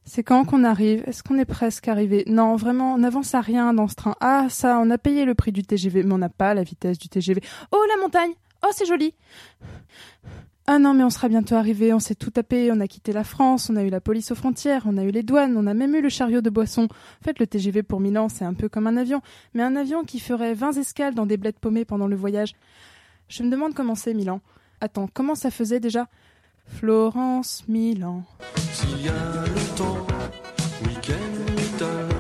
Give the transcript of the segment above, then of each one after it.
C'est quand qu'on arrive? Est-ce qu'on est presque arrivé? Non, vraiment, on n'avance à rien dans ce train. Ah, ça, on a payé le prix du TGV, mais on n'a pas la vitesse du TGV. Oh, la montagne! Oh, c'est joli! Ah non, mais on sera bientôt arrivé, on s'est tout tapé, on a quitté la France, on a eu la police aux frontières, on a eu les douanes, on a même eu le chariot de boisson. En fait, le TGV pour Milan, c'est un peu comme un avion, mais un avion qui ferait 20 escales dans des bleds paumés pendant le voyage. Je me demande comment c'est, Milan. Attends, comment ça faisait déjà? Florence, Milan. S'il y a le temps, week-end meter.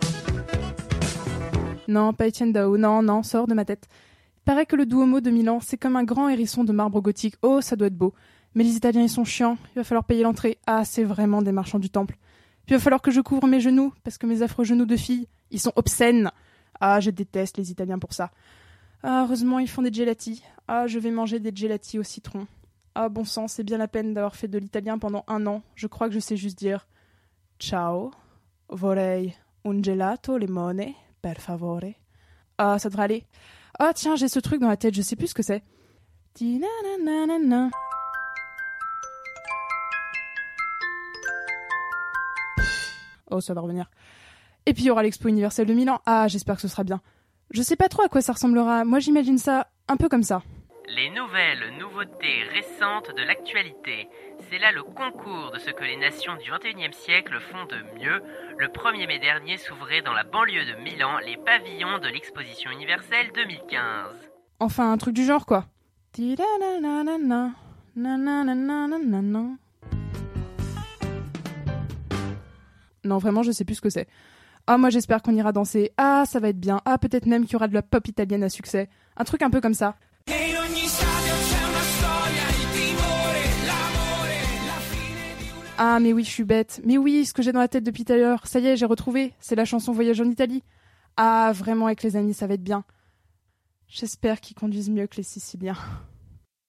Non, pas Etienne Dao, non, sors de ma tête. Il paraît que le Duomo de Milan, c'est comme un grand hérisson de marbre gothique. Oh, ça doit être beau. Mais les Italiens, ils sont chiants. Il va falloir payer l'entrée. Ah, c'est vraiment des marchands du temple. Puis il va falloir que je couvre mes genoux, parce que mes affreux genoux de fille, ils sont obscènes. Ah, je déteste les Italiens pour ça. Ah, heureusement, ils font des gelati. Ah, je vais manger des gelati au citron. Ah, bon sang, c'est bien la peine d'avoir fait de l'italien pendant 1 an. Je crois que je sais juste dire « Ciao, vorrei un gelato limone, per favore ». Ah, ça devrait aller. Ah, tiens, j'ai ce truc dans la tête, je sais plus ce que c'est. Ti-na-na-na-na-na. Oh, ça va revenir. Et puis il y aura l'Expo universelle de Milan. Ah, j'espère que ce sera bien. Je sais pas trop à quoi ça ressemblera. Moi, j'imagine ça un peu comme ça. Les nouvelles nouveautés récentes de l'actualité. C'est là le concours de ce que les nations du XXIe siècle font de mieux. Le 1er mai dernier s'ouvraient dans la banlieue de Milan les pavillons de l'Exposition universelle 2015. Enfin, un truc du genre, quoi. Ti-da-na-na-na-na. Na-na-na-na-na-na. Non, vraiment, je sais plus ce que c'est. Ah, moi, j'espère qu'on ira danser. Ah, ça va être bien. Ah, peut-être même qu'il y aura de la pop italienne à succès. Un truc un peu comme ça. Ah, mais oui, je suis bête. Mais oui, ce que j'ai dans la tête depuis tout à l'heure. Ça y est, j'ai retrouvé. C'est la chanson Voyage en Italie. Ah, vraiment, avec les amis, ça va être bien. J'espère qu'ils conduisent mieux que les Siciliens.